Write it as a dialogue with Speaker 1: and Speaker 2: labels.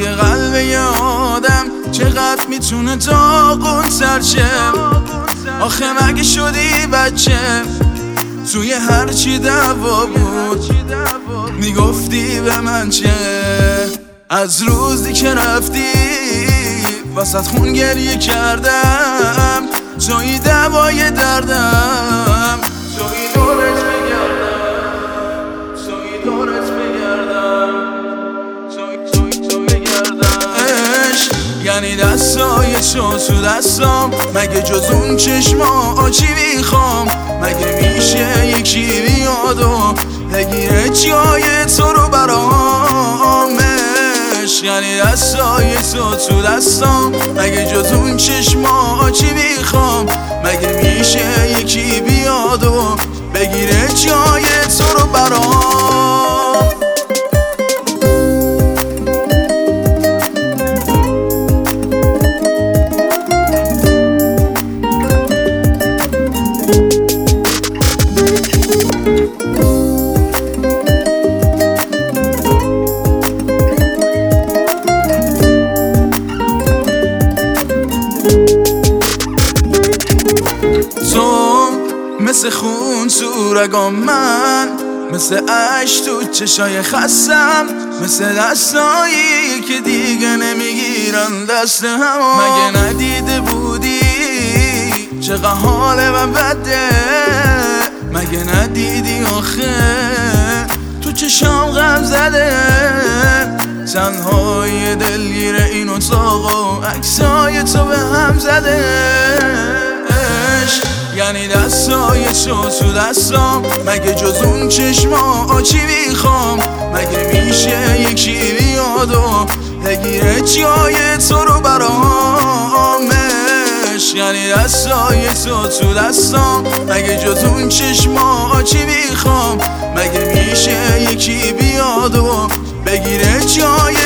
Speaker 1: توی قلب یه آدم چقدر میتونه داغون سرشه. آخه مگه شدی بچه توی هرچی دعوا بود میگفتی به من چه؟ از روزی که رفتی واسط خون گریه کردم، توی دوای دردم، توی دورت بگردم، توی دورت بگردم، توی بگردم. عشق یعنی دستای تو دستام، مگه جز اون چشما چی میخوام؟ مگه میشه یکی بیاد و بگیره جای تو رو برام؟ عشق یعنی دستای تو دستام، مگه جز اون چشما چی میخوام؟ مگه میشه یکی بیاد و بگیره جای تو رو برام؟ تو مثل خون تو رگام، من مثل عشق تو چشای خستم، مثل دستایی که دیگه نمیگیرن دست هم. مگه ندیده بودی چقدر حال من بده؟ مگه ندیدی آخه تو چشام غم زده؟ تنهای دلگیر این اتاق و عکسای تو به هم زده. یعنی دستای تو دستام، مگه جز اون چشما چی میخوام؟ مگه میشه یکی بیاد و بگیره جای تو رو برام؟ عشق یعنی دستای تو دستام، مگه جز اون چشما چی میخوام؟ مگه میشه یکی بیاد و بگیره جای